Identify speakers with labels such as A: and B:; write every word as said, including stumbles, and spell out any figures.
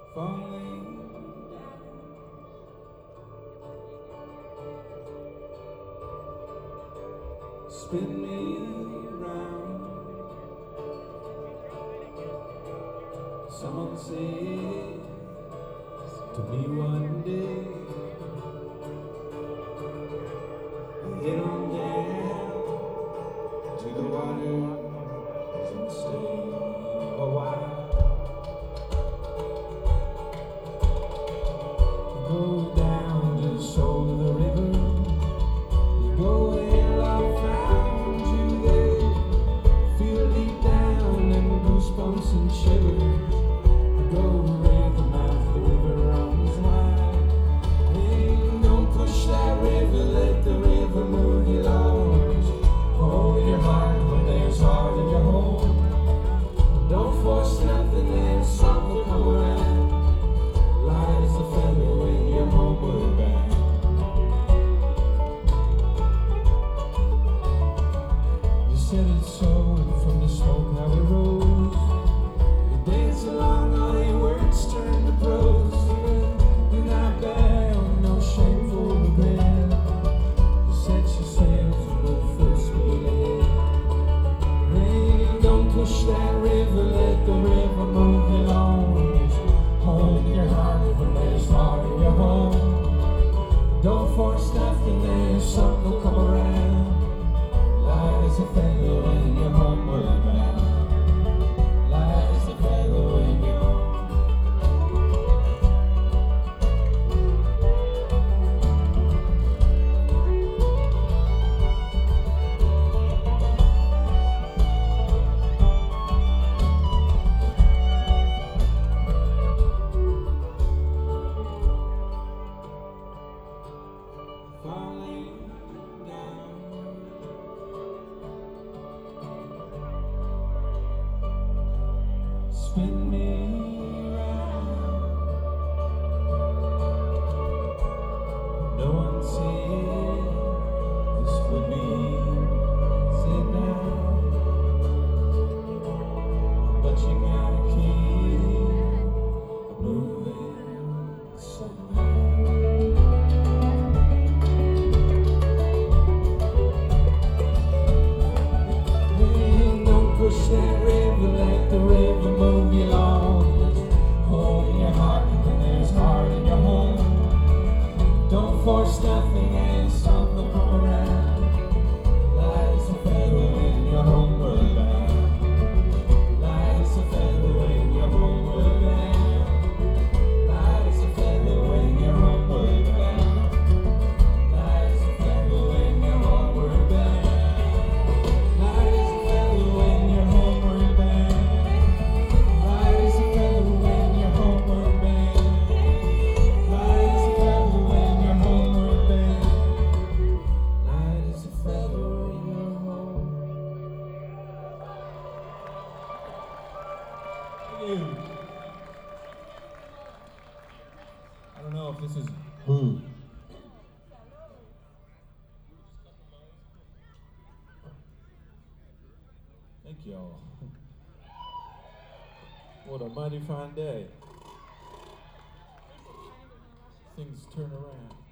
A: falling down, spin me round. Someone said to me one day, head on down to the water and stay a while. Go down to the shoulder of the river. You go where I found you there. Feel deep down and goosebumps and shivers. You go where the mouth of the river runs wide. Hey, don't push that river, let the river move you along. Hold your heart when there's heart in your home. Don't force nothing, and something will come around. Light as a feather when you're homeward bound. You said it so, and from the smoke how it rose. You dance along, all your words turn to prose. You're not bound, no shameful regret. You set yourself to go full speed ahead. Hey, don't push that river, let the river move you along. Hold your heart when there's heart in your home. Don't force nothing, there's something will come around. Light as a feather when you're homeward bound. Light as a feather when you're falling down, spin me round. No one said this would be easy now, but you gotta keep moving somehow. Push that river, let the river move you along. Hold your heart when there's heart in your home. Don't force nothing, and something will come around. Light as a feather when you're homeward bound. Light as a feather when you're homeward bound. Light as a feather when you're homeward bound. Light as a feather when you're homeward bound. Light as a feather when you're homeward bound. Light as a feather when you're homeward bound. Light as a feather when you're homeward bound. Light as a feather when you're home. Thank you. I don't know if this is who. Thank y'all. What a mighty fine day. Things turn around.